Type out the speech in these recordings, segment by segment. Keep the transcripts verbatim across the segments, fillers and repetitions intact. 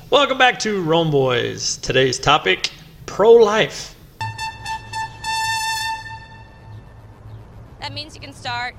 Welcome back to Rome Boys. Today's topic, pro-life. That means you can start.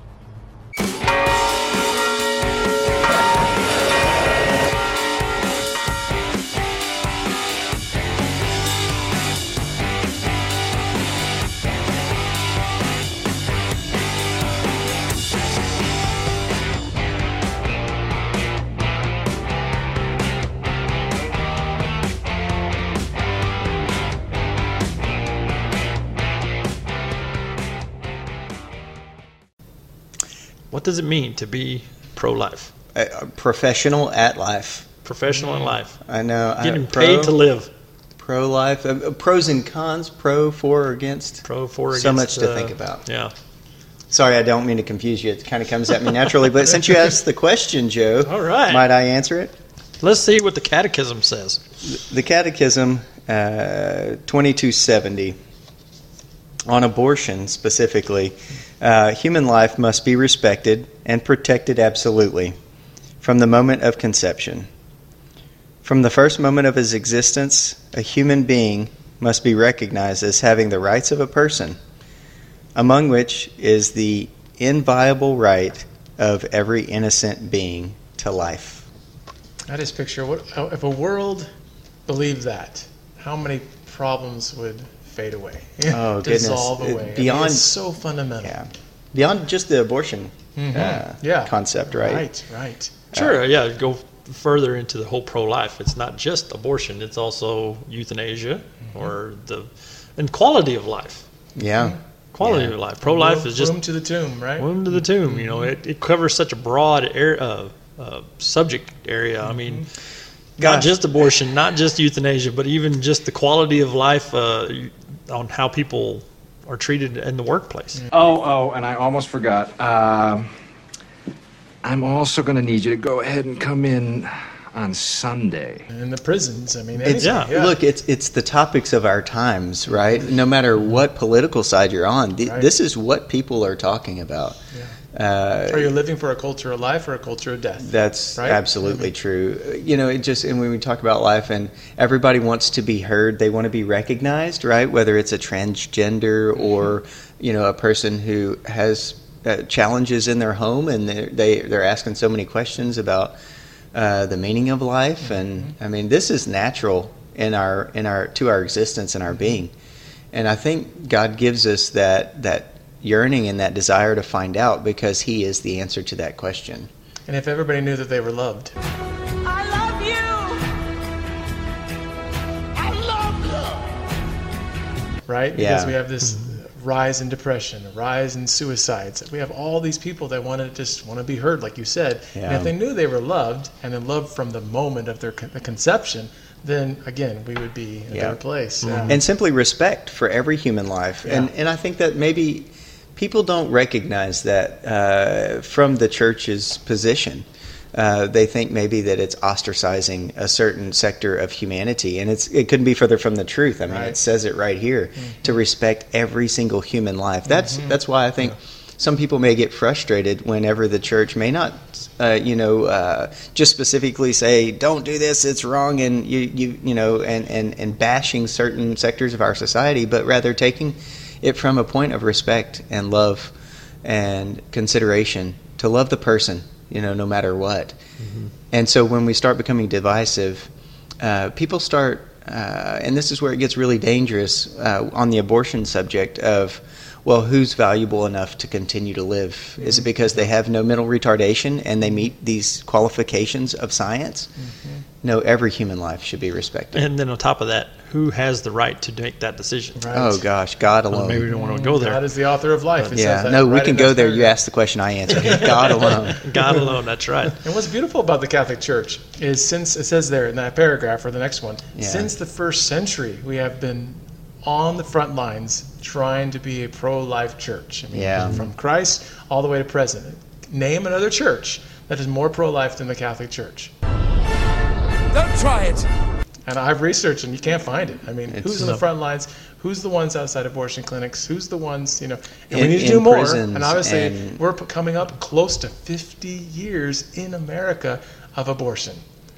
What does it mean to be pro-life? A professional at life. Professional in life. I know. Getting I, pro, paid to live. Pro-life. Uh, pros and cons. Pro, for, or against. Pro, for, against. So much to uh, think about. Yeah. Sorry, I don't mean to confuse you. It kind of comes at me naturally. But since you asked the question, Joe, All right. might I answer it? Let's see what the Catechism says. The Catechism, uh, twenty-two seventy, on abortion specifically, uh, human life must be respected and protected absolutely from the moment of conception. From the first moment of his existence, a human being must be recognized as having the rights of a person, among which is the inviolable right of every innocent being to life. I just picture what if a world believed that, how many problems would fade away, Oh, dissolve goodness. away. Beyond, I mean, it's so fundamental. Yeah, beyond just the abortion Mm-hmm. uh, yeah. concept, right? Right, right. Sure, yeah, go further into the whole pro-life. It's not just abortion, it's also euthanasia mm-hmm. or the and quality of life. Yeah. Quality Yeah. of life. Pro-life Womb- is just womb to the tomb, right? womb to the tomb. You know, it, it covers such a broad air, uh, uh, subject area. I mean, not Gosh. just abortion, not just euthanasia, but even just the quality of life uh, on how people are treated in the workplace. Oh, oh, and I almost forgot. Um, I'm also going to need you to go ahead and come in on Sunday. In the prisons, I mean, It's, anything, yeah. Look, it's it's the topics of our times, right? No matter what political side you're on, th- Right. this is what people are talking about. Yeah. Uh, Are you living for a culture of life or a culture of death? That's Right? absolutely true. You know, it just, and when we talk about life, and everybody wants to be heard, they want to be recognized, right? Whether it's a transgender or, you know, a person who has uh, challenges in their home, and they're, they they're asking so many questions about uh, the meaning of life, and I mean, this is natural in our in our to our existence and our being, and I think God gives us that that. yearning and that desire to find out because he is the answer to that question. And if everybody knew that they were loved. I love you. I love you. Right? Because Yeah. we have this rise in depression, a rise in suicides. We have all these people that want to just want to be heard, like you said. And Yeah. if they knew they were loved and then loved from the moment of their con- the conception, then again we would be in a Yeah. better place. Yeah. And simply respect for every human life. Yeah. And and I think that maybe people don't recognize that uh, from the church's position. Uh, they think maybe that it's ostracizing a certain sector of humanity, and it's it couldn't be further from the truth. I mean, Right. it says it right here to respect every single human life. That's that's why I think some people may get frustrated whenever the church may not, uh, you know, uh, just specifically say, "Don't do this; it's wrong," and you you you know, and and and bashing certain sectors of our society, but rather taking it from a point of respect and love and consideration to love the person, you know, no matter what. Mm-hmm. And so when we start becoming divisive, uh, people start, uh, and this is where it gets really dangerous uh, on the abortion subject of, well, who's valuable enough to continue to live? Mm-hmm. Is it because they have no mental retardation and they meet these qualifications of science? Mm-hmm. No, every human life should be respected. And then on top of that, who has the right to make that decision? Right. Oh, gosh, God Well, alone. maybe we don't want to go there. God is the author of life. It Yeah, says that no, we right can in go that there. You paragraph. asked the question, I answered. God alone. God alone, that's right. And what's beautiful about the Catholic Church is since it says there in that paragraph or the next one, Yeah. since the first century we have been on the front lines trying to be a pro-life church. I mean, Yeah. from Christ all the way to present. Name another church that is more pro-life than the Catholic Church. Don't try it. And I've researched and you can't find it. I mean, It's- who's on No. the front lines? Who's the ones outside abortion clinics? Who's the ones, you know? And In- we need to in do more. prisons And obviously, and- we're p- coming up close to fifty years in America of abortion.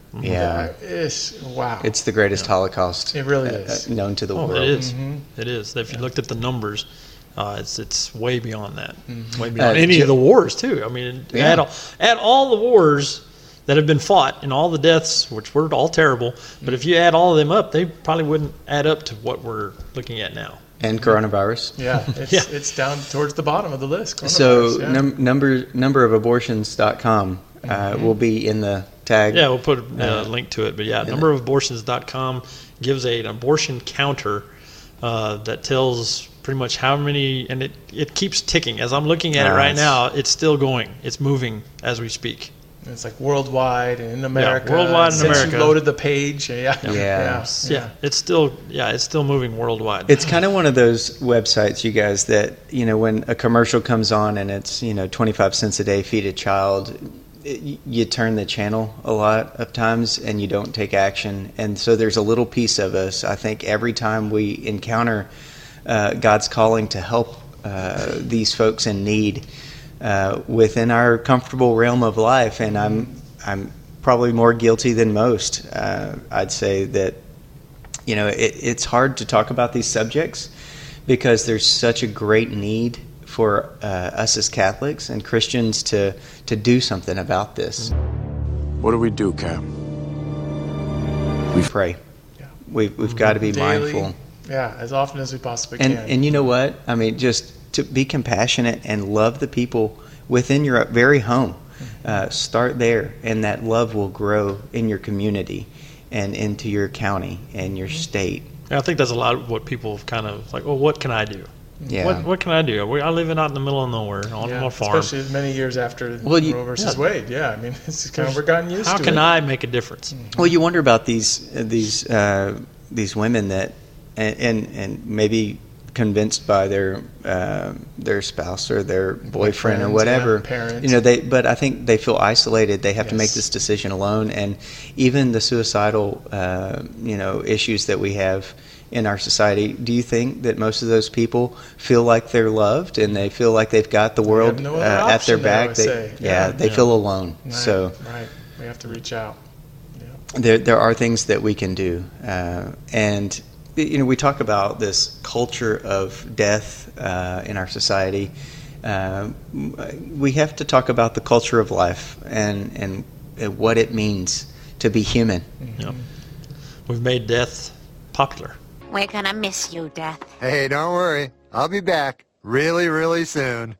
Yeah. It's, wow. It's the greatest Holocaust It really uh, is. uh, known to the Oh, world. it is. It is. If you looked at the numbers, uh, it's it's way beyond that. Mm-hmm. Way beyond Uh, any Ju- of the wars too. I mean, Yeah. add all, add all the wars that have been fought and all the deaths, which were all terrible. But if you add all of them up, they probably wouldn't add up to what we're looking at now. And coronavirus. Yeah, it's, Yeah. it's down towards the bottom of the list. So Coronavirus, yeah. num- number number of abortions dot com uh, will be in the tag. Yeah, we'll put a uh, Uh, link to it. But yeah, and- number of abortions dot com gives a, an abortion counter uh, that tells pretty much how many, and it, it keeps ticking. As I'm looking at it right Nice. now, it's still going. It's moving as we speak. It's like worldwide and in America. worldwide in Since America. you loaded the page. Yeah. Yeah. Yeah. Yeah, it's still yeah, it's still moving worldwide. It's kind of one of those websites, you guys, that, you know, when a commercial comes on and it's, you know, twenty-five cents a day, feed a child, it, you turn the channel a lot of times and you don't take action. And so there's a little piece of us, I think, every time we encounter uh, God's calling to help uh, these folks in need uh, within our comfortable realm of life. And I'm, I'm probably more guilty than most. Uh, I'd say that, you know, it, it's hard to talk about these subjects because there's such a great need for uh, us as Catholics and Christians to to do something about this. What do we do, Cap? We pray. Yeah. We've, we've got to be Daily. mindful. Yeah, as often as we possibly And, can. and you know what? I mean, just to be compassionate and love the people within your very home. Uh, start there, and that love will grow in your community and into your county and your state. I think that's a lot of what people have kind of like, well, what can I do? Yeah. What what can I do? We, I live out in the middle of nowhere on yeah, my farm. especially many years after Well, you- Roe versus yeah. Wade. Yeah, I mean, it's kind of we're gotten used How to can it. I make a difference? Well, you wonder about these these uh, these women that and, and and maybe convinced by their uh, their spouse or their boyfriend or friends, whatever. yeah, parents. You know, they but I think they feel isolated. They have to make Yes. this decision alone, and even the suicidal uh, you know issues that we have in our society. Do you think that most of those people feel like they're loved and they feel like they've got the world have no other uh, at their option there, I back? would They, say. yeah, Yeah. they Yeah. feel alone. Right, So. right, we have to reach out. Yeah. There, there are things that we can do, uh, and you know, we talk about this culture of death uh, in our society. Uh, we have to talk about the culture of life and and what it means to be human. Yep. We've made death popular. We're gonna miss you, Death. Hey, don't worry. I'll be back really, really soon.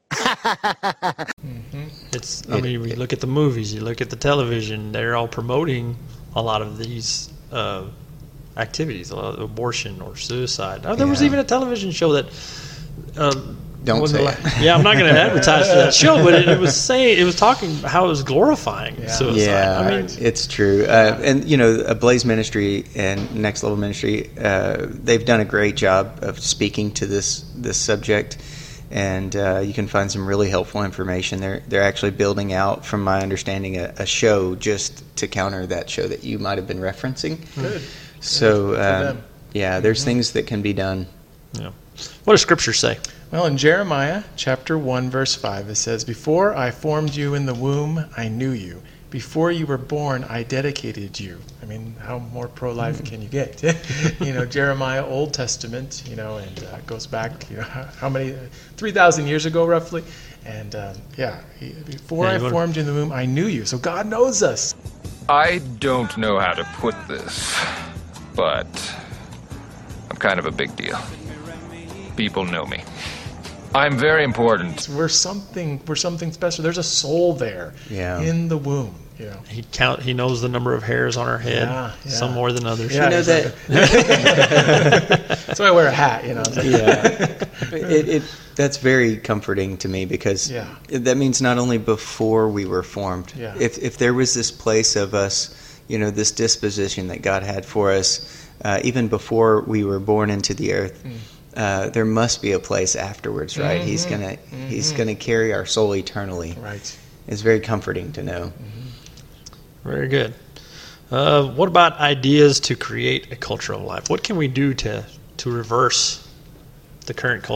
It's. I mean, we look at the movies, you look at the television. They're all promoting a lot of these uh, activities, a lot of abortion or suicide. Oh, there was Yeah. even a television show that. Um, Don't wasn't say like- it. Yeah, I'm not going to advertise for that show, but it, it was saying it was talking how it was glorifying Yeah. suicide. Yeah, I mean, it's true. Uh, and you know, uh, Blaze Ministry and Next Level Ministry, uh, they've done a great job of speaking to this this subject, and uh, you can find some really helpful information. They're they're actually building out, from my understanding, a, a show just to counter that show that you might have been referencing. Good. So, Good for um, them. yeah, there's things that can be done. yeah. What does Scripture say? Well, in Jeremiah chapter one, verse five, it says, "Before I formed you in the womb, I knew you. Before you were born, I dedicated you." I mean, how more pro-life can you get? You know, Jeremiah, Old Testament, you know, and uh, goes back, you know, how, how many, three thousand years ago, roughly. And, um, yeah, he, before Yeah, I you wanna- formed you in the womb, I knew you. So God knows us. I don't know how to put this, but I'm kind of a big deal. People know me. I'm very important. We're something, we're something special. There's a soul there Yeah. in the womb, you know. He count. He knows the number of hairs on our head. Yeah, yeah. Some more than others. Yeah, You know that. That's why I wear a hat, you know. Yeah, it, it that's very comforting to me because Yeah. it- that means not only before we were formed. Yeah. If if there was this place of us, you know, this disposition that God had for us, uh, even before we were born into the earth, uh, there must be a place afterwards, right? He's gonna He's gonna carry our soul eternally. Right. It's very comforting to know. Very good. Uh, what about ideas to create a culture of life? What can we do to to reverse the current culture?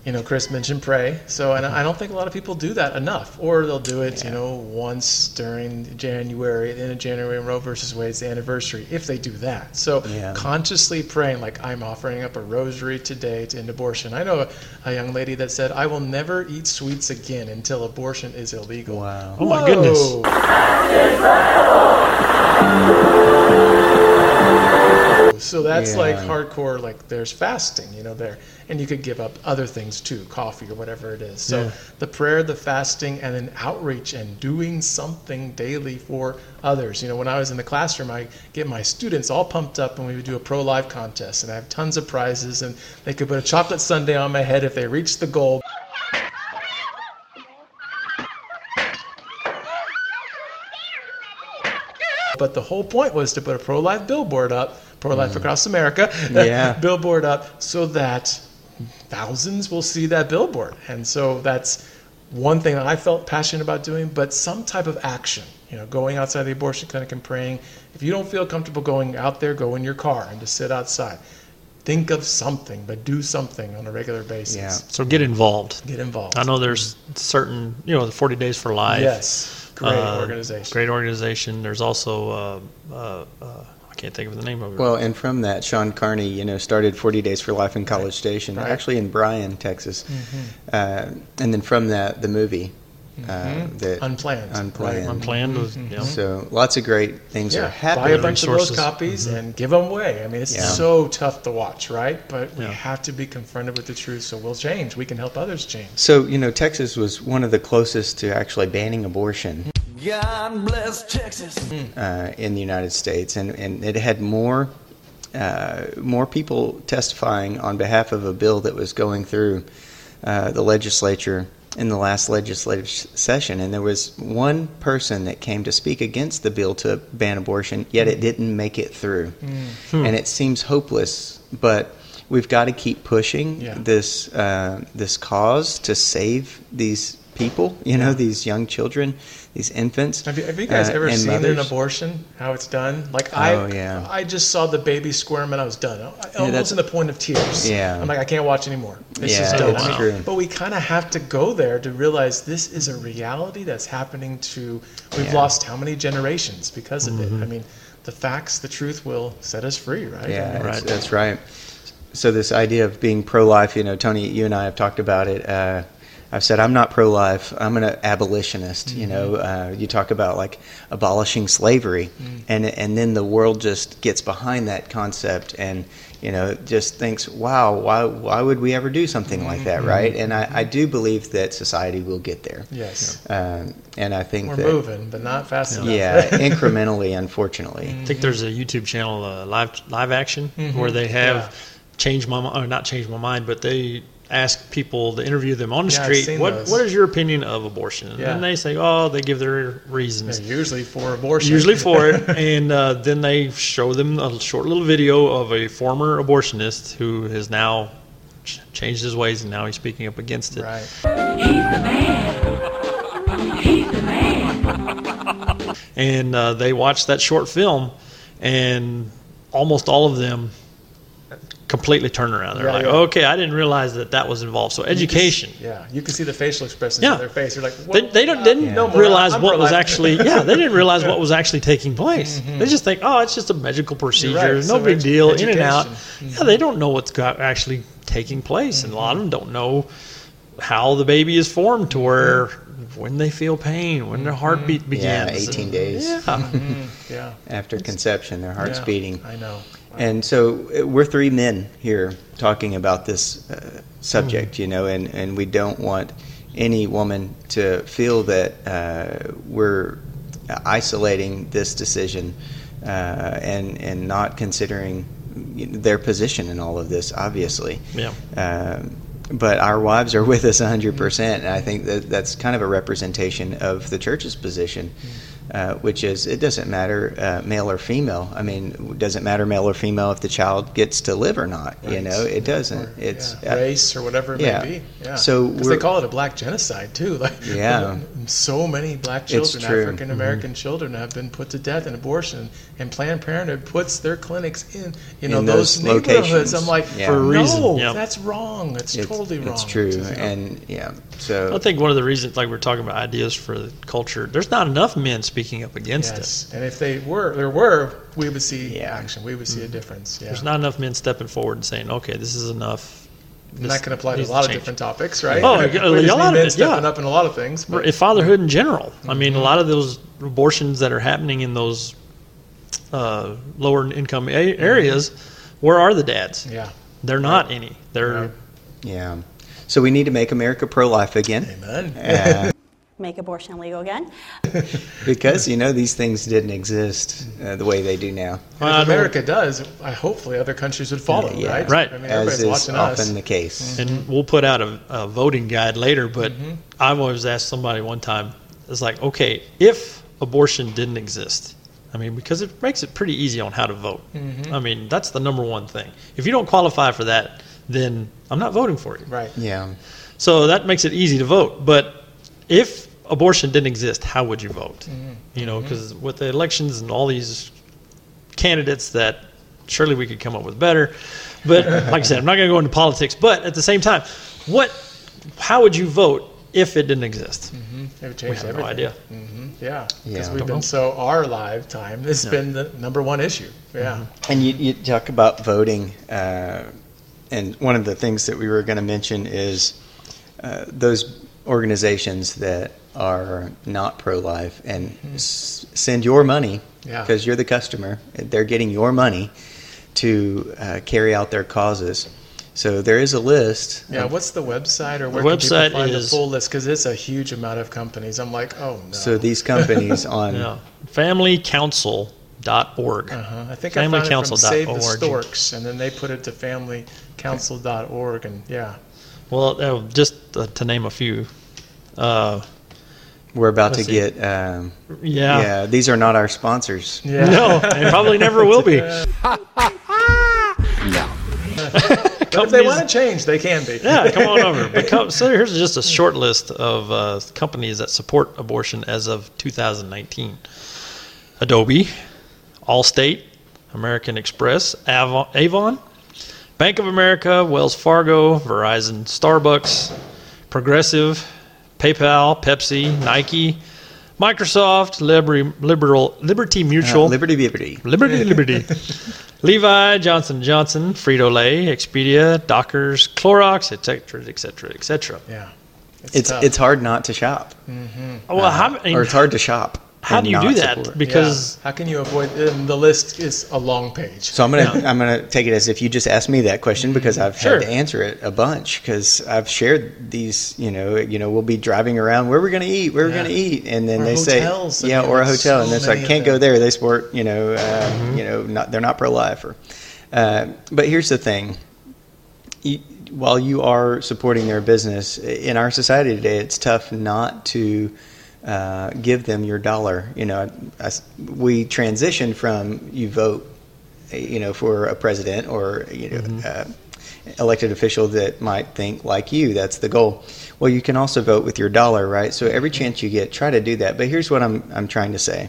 You know, Chris mentioned pray. So, and I don't think a lot of people do that enough. Or they'll do it, yeah. you know, once during January, at the end of January, Roe versus Wade's anniversary, if they do that. So, yeah. consciously praying, like, I'm offering up a rosary today to end abortion. I know a, a young lady that said, I will never eat sweets again until abortion is illegal. Wow. Oh, my goodness. So that's yeah. like hardcore, like there's fasting, you know, there. And you could give up other things too, coffee or whatever it is. So yeah. the prayer, the fasting, and then outreach and doing something daily for others. You know, when I was in the classroom, I get my students all pumped up and we would do a pro-life contest. And I have tons of prizes and they could put a chocolate sundae on my head if they reached the goal. But the whole point was to put a pro-life billboard up, pro-life mm. across America, yeah. billboard up so that thousands will see that billboard. And so that's one thing that I felt passionate about doing, but some type of action, you know, going outside the abortion clinic and praying. If you don't feel comfortable going out there, go in your car and just sit outside. Think of something, but do something on a regular basis. Yeah. So get involved. Get involved. I know there's certain, you know, the forty Days for Life. Yes. Great uh, organization. Great organization. There's also, uh, uh, uh, I can't think of the name of it. Well, and from that, Sean Carney, you know, started forty Days for Life in College right. Station, right. actually in Bryan, Texas. Mm-hmm. Uh, and then from that, the movie. Mm-hmm. Uh, that Unplanned. Unplanned. Right. Unplanned. Was, mm-hmm. you know. So lots of great things yeah. are happening. Buy a bunch Resources. of those copies mm-hmm. and give them away. I mean, it's yeah. so tough to watch, right? But we yeah. have to be confronted with the truth, so we'll change. We can help others change. So, you know, Texas was one of the closest to actually banning abortion. God bless Texas. Uh, in the United States, and, and it had more uh, more people testifying on behalf of a bill that was going through uh, the legislature in the last legislative session, and there was one person that came to speak against the bill to ban abortion, yet it didn't make it through. Mm. And it seems hopeless, but we've got to keep pushing yeah. this uh, this cause to save these people, you know, these young children, these infants. Have you, have you guys uh, ever and seen mothers. an abortion, how it's done? Like, Oh, I yeah. I just saw the baby squirm and I was done. I, Yeah, almost that's- to the point of tears. Yeah. I'm like, I can't watch anymore. This Yeah, is done. it's I mean, true. But we kind of have to go there to realize this is a reality that's happening to, we've Yeah. lost how many generations because of mm-hmm. it? I mean, the facts, the truth will set us free, right? Yeah, I mean, that's, that's right. So this idea of being pro-life, you know, Tony, you and I have talked about it. Uh, I've said I'm not pro-life. I'm an abolitionist. Mm-hmm. You know, uh, you talk about like abolishing slavery, mm-hmm. and and then the world just gets behind that concept, and you know, just thinks, wow, why why would we ever do something mm-hmm. like that, right? And I, I do believe that society will get there. Yes. Um, and I think we're that, moving, but not fast enough. Yeah, incrementally, unfortunately. I think there's a YouTube channel, uh, live live action, mm-hmm. where they have yeah. changed my mind, or not changed my mind, but they ask people to interview them on the Yeah, I've street. seen What those. what is your opinion of abortion? And Yeah. then they say, oh, they give their reasons. They're usually for abortion. Usually for it, and uh, then they show them a short little video of a former abortionist who has now ch- changed his ways, and now he's speaking up against it. Right. He's the man. He's the man. And uh, they watch that short film, and almost all of them completely turn around. They're Yeah, like, yeah. okay, I didn't realize that that was involved. So education. You can, yeah, you can see the facial expressions Yeah. on their face. They're like, They, what? they don't, didn't Yeah. No more. realize I'm what was pro-life. actually, yeah, they didn't realize what was actually taking place. Mm-hmm. They just think, oh, it's just a medical procedure, right. no So big edu- deal, in and out. education. Yeah, they don't know what's got actually taking place. Mm-hmm. And a lot of them don't know how the baby is formed to where when they feel pain, when their heartbeat begins. Yeah, eighteen days. Yeah. Mm, yeah. After conception, their heart's Yeah, beating. I know. And so uh, we're three men here talking about this uh, subject, you know, and, and we don't want any woman to feel that uh, we're isolating this decision uh, and and not considering their position in all of this, obviously. Yeah. Um, but our wives are with us one hundred percent, and I think that that's kind of a representation of the church's position. uh, which is it doesn't matter uh, male or female. I mean, it doesn't matter male or female if the child gets to live or not. Right. You know, it doesn't. Or, it's yeah, race or whatever it yeah. may be. Yeah. So because they call it a black genocide too. Like yeah, so many black children, African American mm-hmm. children, have been put to death in abortion, and Planned Parenthood puts their clinics in you know in those, those neighborhoods. locations. I'm like, yeah. for a reason. No, yep. that's wrong. It's, it's totally wrong. It's true, it's, and yeah. So I think one of the reasons, like we're talking about ideas for the culture, there's not enough men speaking up against yes. it. And if they were, there were, we would see yeah. action. We would see mm-hmm. a difference. Yeah. There's not enough men stepping forward and saying, "Okay, this is enough." And that can apply to a lot of different topics, right? Oh, we a just lot need of men it, stepping yeah. up in a lot of things. But, fatherhood in general. Mm-hmm. I mean, a lot of those abortions that are happening in those uh, lower income a- areas, mm-hmm. where are the dads? Yeah, they're not right. any. They're right. yeah. So we need to make America pro-life again. Amen. Uh, make abortion legal again. Because, you know, these things didn't exist uh, the way they do now. Well, if America does, I, hopefully other countries would follow, yeah. right? Right. I mean, as is often us. the case. Mm-hmm. And we'll put out a, a voting guide later, but mm-hmm. I've always asked somebody one time, it's like, okay, if abortion didn't exist, I mean, because it makes it pretty easy on how to vote. Mm-hmm. I mean, that's the number one thing. If you don't qualify for that, then I'm not voting for you. Right. Yeah. So that makes it easy to vote. But if abortion didn't exist, how would you vote? Mm-hmm. You know, because mm-hmm. with the elections and all these candidates that surely we could come up with better. But like I said, I'm not going to go into politics. But at the same time, what, how would you vote if it didn't exist? Mm-hmm. It would change we have everything. no idea. Mm-hmm. Yeah, because yeah. we've been so our lifetime has yeah. been the number one issue. Yeah, mm-hmm. and you, you talk about voting, uh, and one of the things that we were going to mention is uh, those organizations that are not pro-life and mm-hmm. s- send your money because yeah. you're the customer. They're getting your money to uh, carry out their causes. So there is a list. Yeah, what's the website or where the can website people find is, the full list? Because it's a huge amount of companies. I'm like, oh no. So these companies on yeah. family council dot org. Uh-huh. I think family I found council it from Save the Storks, and then they put it to family council dot org, and yeah. Well, uh, just uh, to name a few. Uh, We're about to see. get. Um, yeah. Yeah. These are not our sponsors. Yeah. No, they probably never will be. No. If they want to change, they can be. Yeah, come on over. But come, so here's just a short list of uh, companies that support abortion as of two thousand nineteen. Adobe, Allstate, American Express, Avon, Avon, Bank of America, Wells Fargo, Verizon, Starbucks, Progressive, PayPal, Pepsi, Nike, Microsoft, Liberty, Liberal, Liberty Mutual, Uh, Liberty, Liberty. Liberty, Liberty, Levi, Johnson and Johnson, Frito-Lay, Expedia, Dockers, Clorox, et cetera, et cetera, et cetera. Yeah, it's it's, it's hard not to shop. Mm-hmm. Well, uh, how, I mean, or it's hard to shop. How do you do that? Support. Because yeah. how can you avoid? And the list is a long page. So I'm gonna yeah. I'm gonna take it as if you just asked me that question because I've sure. had to answer it a bunch because I've shared these. You know, you know, we'll be driving around. Where we're gonna eat? Where yeah. we're gonna eat? And then or they hotels, say, yeah, or a hotel, so and it's like can't go there. They support, you know, uh, mm-hmm. you know, not they're not pro life. Or, uh, but here's the thing. You, while you are supporting their business in our society today, it's tough not to. Uh, give them your dollar. You know, I, I, we transition from you vote, you know, for a president or you know, mm-hmm. uh, elected official that might think like you. That's the goal. Well, you can also vote with your dollar, right? So every chance you get, try to do that. But here's what I'm I'm trying to say: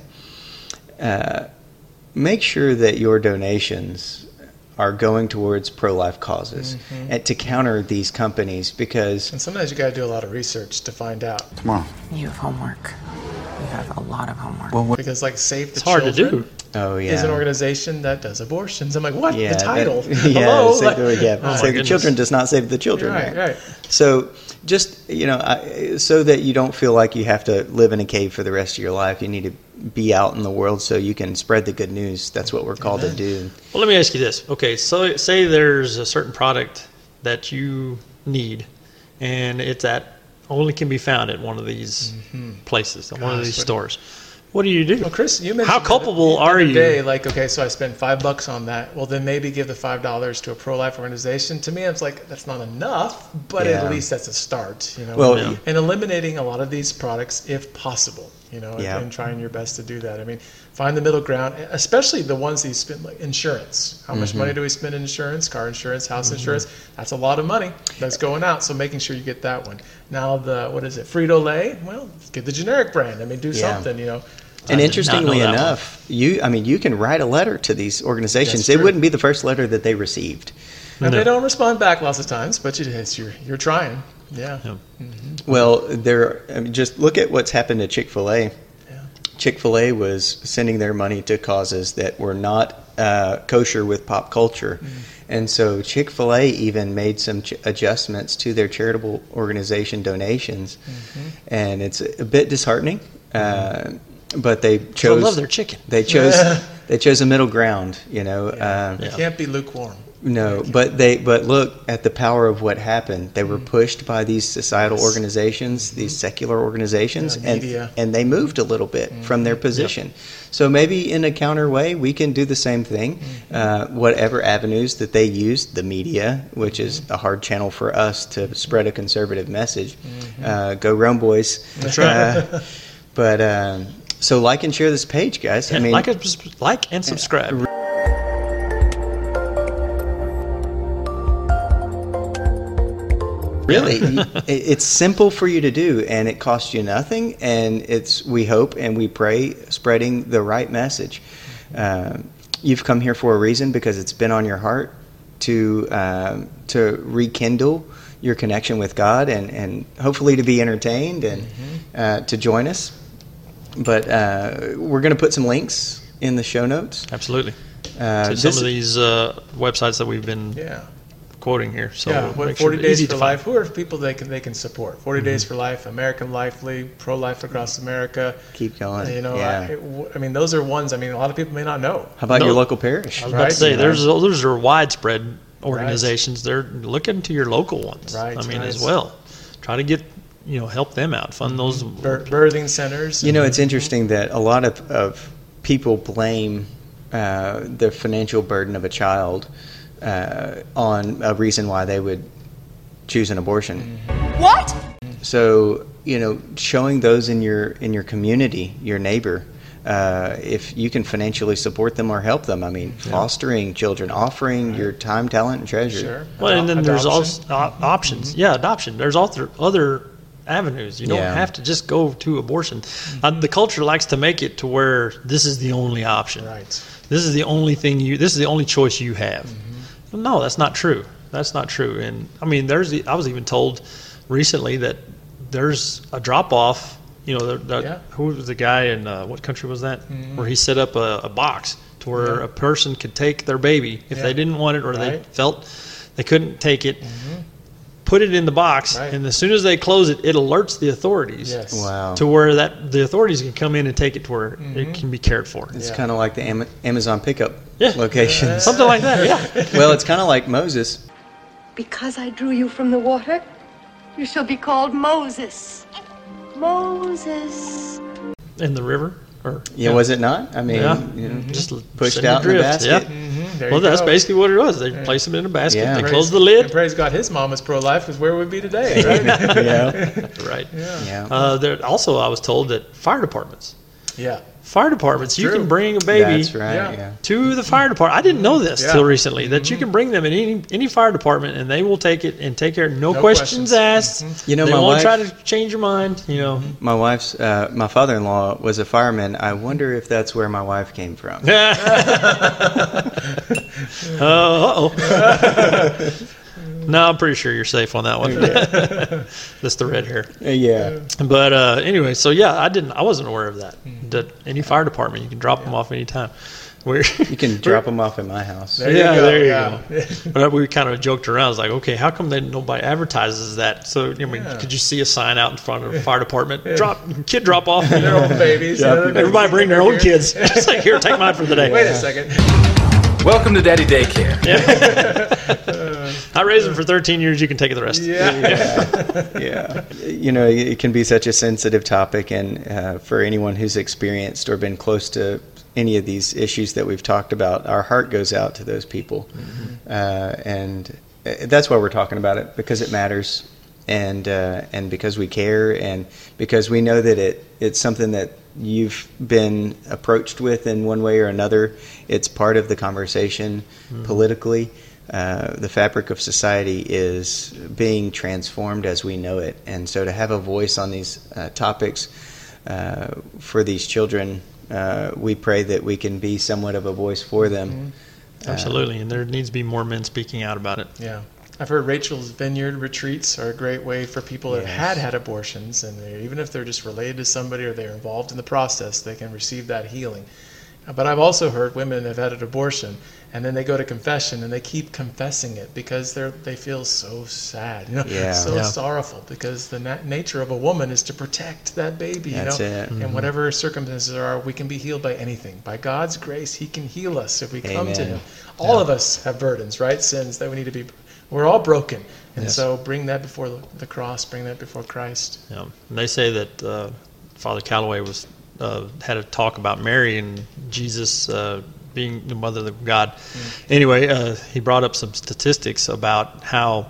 uh, make sure that your donations are going towards pro-life causes mm-hmm. and to counter these companies because... And sometimes you got to do a lot of research to find out. Tomorrow. You have homework. You have a lot of homework. Well, what, because like Save the it's hard Children to do. Oh, yeah. is an organization that does abortions. I'm like, what? Yeah, the title? That, yeah, Hello? save, the, yeah. Oh save the Children does not save the children. Right, right. So just, you know, I, so that you don't feel like you have to live in a cave for the rest of your life, you need to be out in the world so you can spread the good news. That's what we're called Amen. to do. Well, let me ask you this. Okay, so say there's a certain product that you need, and it's at only can be found at one of these mm-hmm. places, at Gosh, one of these stores. What do you do? Well, Chris, you mentioned how culpable the are you? Day, like, okay, so I spend five bucks on that. Well, then maybe give the five dollars to a pro-life organization. To me, it's like that's not enough, but yeah. at least that's a start. You know, well, yeah. and eliminating a lot of these products if possible. you know, Yeah. and, and trying your best to do that. I mean, find the middle ground, especially the ones that you spend, like insurance. How much Mm-hmm. money do we spend in insurance? Car insurance, house insurance. That's a lot of money that's going out. So making sure you get that one. Now the, what is it, Frito-Lay? Well, get the generic brand. I mean, do Yeah. something, you know. And I did interestingly not know that enough, you I mean you can write a letter to these organizations. That's It true. wouldn't be the first letter that they received. And No. they don't respond back lots of times, but you, it's, you're, you're trying. Yeah. Yeah. Well, there. I mean, just look at what's happened to Chick-fil-A. Yeah. Chick-fil-A was sending their money to causes that were not uh, kosher with pop culture. Mm. And so Chick-fil-A even made some ch- adjustments to their charitable organization donations. Mm-hmm. And it's a bit disheartening. Uh, but they I chose love their chicken. they chose they chose a middle ground, you know. Uh, You can't be lukewarm. No, but they but look at the power of what happened. They were Mm. pushed by these societal organizations, these secular organizations, Yeah, and media. and they moved a little bit from their position. So maybe in a counter way, we can do the same thing. Uh, whatever avenues that they use, the media, which is a hard channel for us to spread a conservative message. Uh, go Rome, boys! That's right. Uh, but um, so like and share this page, guys. I Yeah, mean, like, it- like and subscribe. Really, it- it's simple for you to do, and it costs you nothing. And it's, we hope and we pray, spreading the right message. Um, you've come here for a reason, because it's been on your heart to um, to rekindle your connection with God, and, and hopefully to be entertained and uh, to join us. But uh, we're going to put some links in the show notes. Absolutely. Uh, To some this- of these uh, websites that we've been Yeah. quoting here. So yeah, make what, sure forty they're Days easy for to find. Life. Who are people they can they can support? forty Days for Life, American Life League, Pro Life Across America. Keep going. You know, Yeah. I, it- I mean, those are ones. I mean, a lot of people may not know. How about No. your local parish? I was about Right. to say, Yeah. there's those are widespread organizations. They're looking to your local ones. Right, I mean, right. as well. Try to get, you know, help them out. Fund those. Bir- birthing centers. You know, it's interesting that a lot of, of people blame uh, the financial burden of a child uh, on a reason why they would choose an abortion. What? So, you know, showing those in your in your community, your neighbor, uh, if you can financially support them or help them. I mean, fostering children, offering your time, talent, and treasure. Sure. Well, and then there's Adoption. also op- options. Yeah, adoption. There's other other avenues. You don't Yeah. have to just go to abortion. Uh, the culture likes to make it to where this is the only option. Right. This is the only thing you. This is the only choice you have. Well, no, that's not true. That's not true. And I mean, there's. The, I was even told recently that there's a drop off. You know, the, the, Yeah. who was the guy in uh, what country was that? Where he set up a, a box to where Yeah. a person could take their baby if Yeah. they didn't want it or they Right. felt they couldn't take it. Put it in the box, Right. and as soon as they close it, it alerts the authorities Yes. Wow. to where that the authorities can come in and take it to where it can be cared for. It's Yeah. kind of like the Am- Amazon pickup Yeah. locations. Something like that. Yeah. Well, it's kind of like Moses. Because I drew you from the water, you shall be called Moses. Moses. In the river, or Yeah, was it not? I mean, Yeah. you know, just pushed send out in the adrift, basket. Yeah. Mm-hmm. There Well, you that's go. basically what it was. They place them in a basket. Yeah. They Praise- close the And lid. praise God, his mom is pro-life, because where would we be today, right? Yeah. Right. Yeah. Uh, there, also, I was told that fire departments, Yeah. fire departments, you True. can bring a baby That's right. Yeah. Yeah. to the fire department. I didn't know this Yeah. till recently, that you can bring them in any any fire department and they will take it and take care. No, No questions, questions. asked. You know, they my won't wife- try to change your mind. You know. My wife's, uh, my father-in-law was a fireman. I wonder if that's where my wife came from. Oh, uh-oh. No, I'm pretty sure you're safe on that one. That's the red hair. Yeah. But uh, anyway, so yeah, I didn't. I wasn't aware of that. That any fire department, you can drop them off anytime. We're, You can drop them off at my house. There you yeah, go, there you yeah. go. But we kind of joked around. I was like, okay, how come they, nobody advertises that? So I mean, Yeah. could you see a sign out in front of a fire department? Drop kid drop off. Their own babies. Yeah, you know, everybody bring their own here. kids. Just like, here, take mine for the day. Wait a second. Welcome to Daddy Daycare. I raised them for thirteen years. You can take the rest. Yeah. Yeah. You know, it can be such a sensitive topic, and uh, for anyone who's experienced or been close to any of these issues that we've talked about, our heart goes out to those people. Uh, and uh, that's why we're talking about it, because it matters, and uh, and because we care, and because we know that it it's something that you've been approached with in one way or another. It's part of the conversation mm-hmm. politically. Uh, the fabric of society is being transformed as we know it. And so to have a voice on these uh, topics uh, for these children, uh, we pray that we can be somewhat of a voice for them. Mm-hmm. Absolutely. Uh, and there needs to be more men speaking out about it. Yeah. I've heard Rachel's Vineyard retreats are a great way for people that yes. had had abortions, and even if they're just related to somebody or they're involved in the process, they can receive that healing. But I've also heard women have had an abortion, and then they go to confession, and they keep confessing it because they're they feel so sad, you know, yeah. so yeah. sorrowful, because the na- nature of a woman is to protect that baby, you That's know. It. Mm-hmm. And whatever circumstances there are, we can be healed by anything. By God's grace, He can heal us if we Amen. come to Him. All yeah. of us have burdens, right? Sins that we need to be. We're all broken, and yes. so bring that before the, the cross. Bring that before Christ. Yeah, and they say that uh, Father Calloway was uh, had a talk about Mary and Jesus uh, being the mother of God. Mm. Anyway, uh, he brought up some statistics about how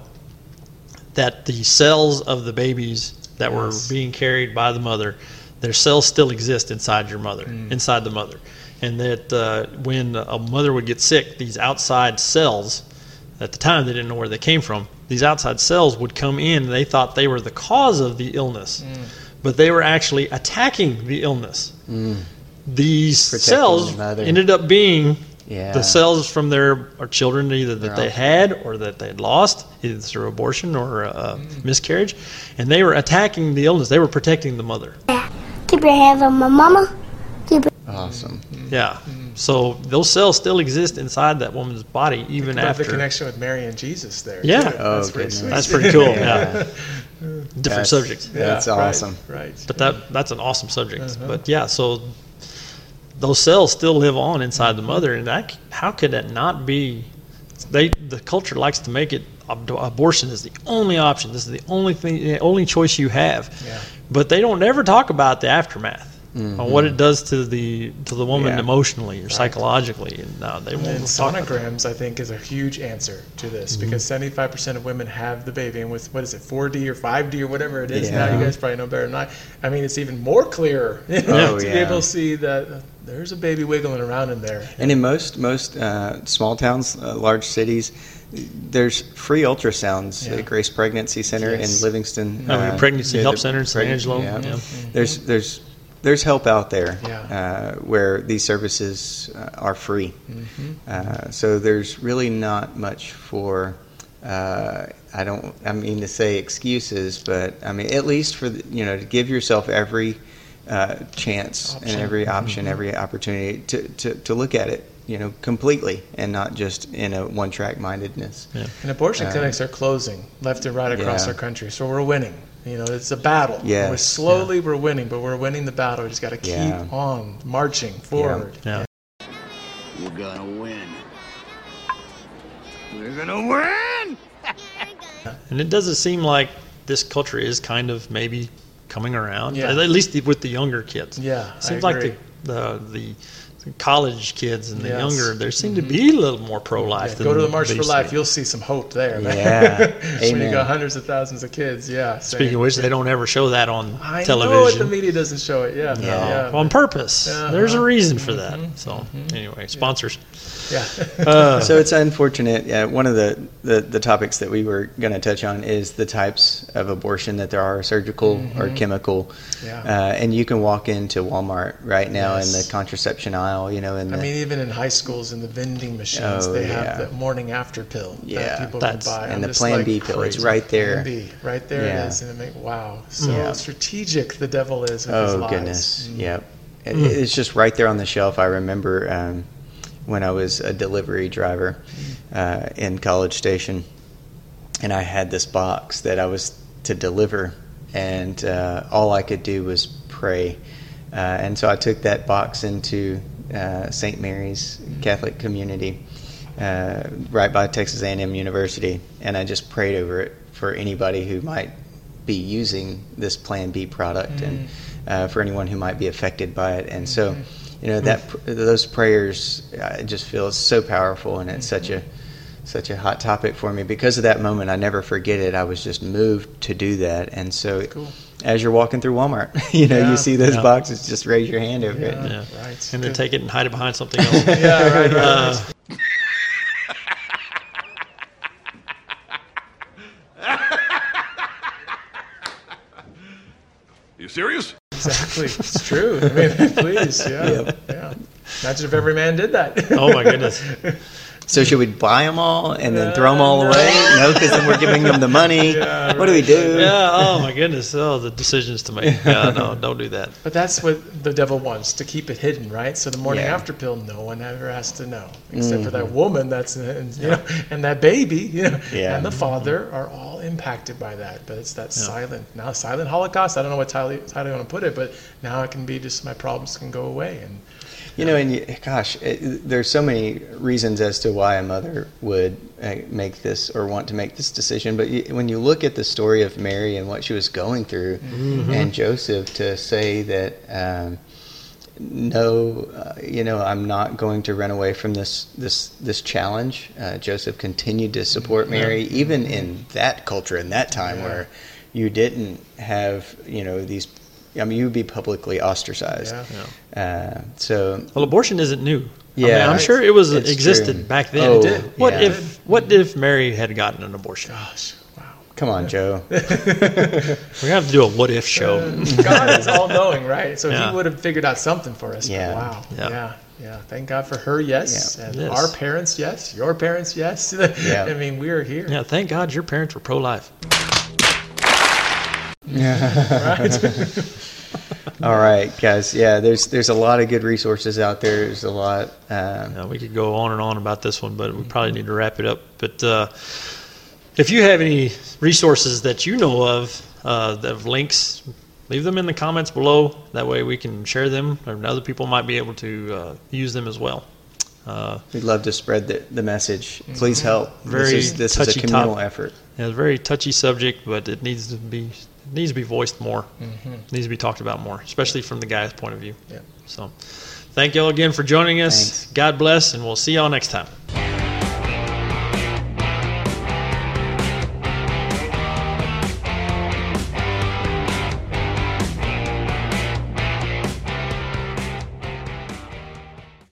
that the cells of the babies that yes. were being carried by the mother, their cells still exist inside your mother, mm. inside the mother, and that uh, when a mother would get sick, these outside cells. At the time, they didn't know where they came from. These outside cells would come in, and they thought they were the cause of the illness, mm. but they were actually attacking the illness. Mm. These Protecting cells the ended up being yeah. the cells from their or children, either that They're they had or that they had lost, either through abortion or uh, mm. miscarriage, and they were attacking the illness. They were protecting the mother. Keep your hands on my mama. Keep it. Awesome. Yeah. So those cells still exist inside that woman's body even Think about after the connection with Mary and Jesus there. Yeah, too. oh, that's pretty goodness. sweet. That's pretty cool. yeah, yeah. different that's, subjects. That's yeah, awesome. Right. right. But that that's an awesome subject. Uh-huh. But yeah, so those cells still live on inside the mother, and that how could that not be? They the culture likes to make it abortion is the only option. This is the only thing, the only choice you have. Yeah. But they don't ever talk about the aftermath. Mm-hmm. On what it does to the to the woman yeah. emotionally or right. psychologically, and no, they won't. And talk sonograms, I think, is a huge answer to this mm-hmm. because seventy-five percent of women have the baby, and with what is it, four D or five D or whatever it is yeah. now, you guys probably know better than I. I mean, it's even more clear you know, oh, to yeah. be able to see that uh, there's a baby wiggling around in there. And in most most uh, small towns, uh, large cities, there's free ultrasounds Yeah. at Grace Pregnancy Center Yes. in Livingston. I mean, uh, pregnancy near help the center in San preg- Angelo. Yeah. Yeah. Mm-hmm. There's there's there's help out there Yeah. uh, where these services uh, are free. Mm-hmm. Uh, so there's really not much for. Uh, I don't. I mean to say excuses, but I mean at least for the, you know to give yourself every uh, chance Option. and every option, Mm-hmm. every opportunity to, to, to look at it, you know, completely and not just in a one-track mindedness. Yeah. And abortion Um, clinics are closing left and right across yeah. our country, so we're winning. You know, it's a battle. Yes. We're slowly we're winning, but we're winning the battle. We just got to keep Yeah. on marching forward. Yeah. We're gonna win. We're gonna win! And it doesn't seem like this culture is kind of maybe coming around, Yeah. at least with the younger kids. Yeah, it seems I like agree. the, the the college kids and the Yes. younger, there seem Mm-hmm. to be a little more pro-life. Yeah, than go to the March they for used to Life. be. You'll see some hope there. Yeah. when you Amen. got hundreds of thousands of kids. Yeah. Speaking saying, of which, they don't ever show that on I television. know it, the media doesn't show it. Yeah. No, Yeah. on purpose. Uh-huh. There's a reason for that. Mhm. So Mhm. anyway, sponsors. Yeah. Uh, So it's unfortunate. Yeah, one of the, the, the topics that we were going to touch on is the types of abortion that there are, surgical Mm-hmm. or chemical. Yeah. Uh, and you can walk into Walmart right now Yes. in the contraception aisle, you know, in the, I mean, even in high schools, in the vending machines, Oh, they have yeah. the morning after pill Yeah, that people that's- can buy. and I'm the just Plan like, B pill, it's crazy. right there. Plan B, right there Yeah. it is. And it make, wow, so Yeah. strategic the devil is with his oh lies. goodness, Mm. yep. It, it's just right there on the shelf. I remember um, when I was a delivery driver uh, in College Station, and I had this box that I was to deliver, and uh, all I could do was pray. Uh, and so I took that box into uh, Saint Mary's Catholic Community, uh, right by Texas A and M University, and I just prayed over it for anybody who might be using this Plan B product, Mm. and uh, for anyone who might be affected by it. And so, you know, that those prayers, I just feel is so powerful, and it's such a such a hot topic for me. Because of that moment, I never forget it. I was just moved to do that, and so Cool. as you're walking through Walmart. you know, Yeah. you see those Yeah. boxes, just raise your hand over it. Yeah. Yeah. Right. And then Good. take it and hide it behind something else. Yeah, right, right. Uh, You serious? Exactly. It's true. I mean, please. Yeah. Yep. Yeah. Imagine if every man did that. oh my goodness. So should we buy them all and then Uh, throw them all no. away? No, because then we're giving them the money. Yeah, what do we do? Yeah. Oh my goodness. Oh, the decisions to make. Yeah. No, don't do that. But that's what the devil wants, to keep it hidden, right? So the morning Yeah. after pill, no one ever has to know, except for that woman that's, and, you know, and that baby, you know, Yeah. and the father are all impacted by that. But it's that silent, now silent Holocaust. I don't know what title, title you want to put it, but now it can be just my problems can go away. And You know, and you, gosh, it, there's so many reasons as to why a mother would uh, make this or want to make this decision. But you, when you look at the story of Mary and what she was going through, Mm-hmm. and Joseph to say that, um, no, uh, you know, I'm not going to run away from this this this challenge. Uh, Joseph continued to support Mary, even in that culture, in that time Yeah. where you didn't have, you know, these. I mean, you would be publicly ostracized. Yeah. Uh, so Well, abortion isn't new. Yeah, I mean, I'm right. sure it was It's existed true. back then. Oh, It did. What yeah. if what if Mary had gotten an abortion? gosh, wow. come on, Joe. We're gonna have to do a what if show. God is all knowing, right? So Yeah. he would have figured out something for us. but Yeah. Wow. Yeah. Yeah. Yeah. Thank God for her, yes. Yeah. And Yes. our parents, yes. Your parents, yes. Yeah. I mean, we are here. Yeah, thank God your parents were pro-life. Right? All right, guys. Yeah, there's there's a lot of good resources out there. There's a lot. Um, Yeah, we could go on and on about this one, but we probably need to wrap it up. But uh, if you have any resources that you know of uh, that have links, leave them in the comments below. That way we can share them, and other people might be able to uh, use them as well. Uh, we'd love to spread the, the message. Please help. Very this is, this is a touchy communal top- effort. yeah, it's a very touchy subject, but it needs to be it needs to be voiced more. Mhm. It needs to be talked about more, especially from the guy's point of view. Yeah. So, thank y'all again for joining us. Thanks. God bless, and we'll see y'all next time.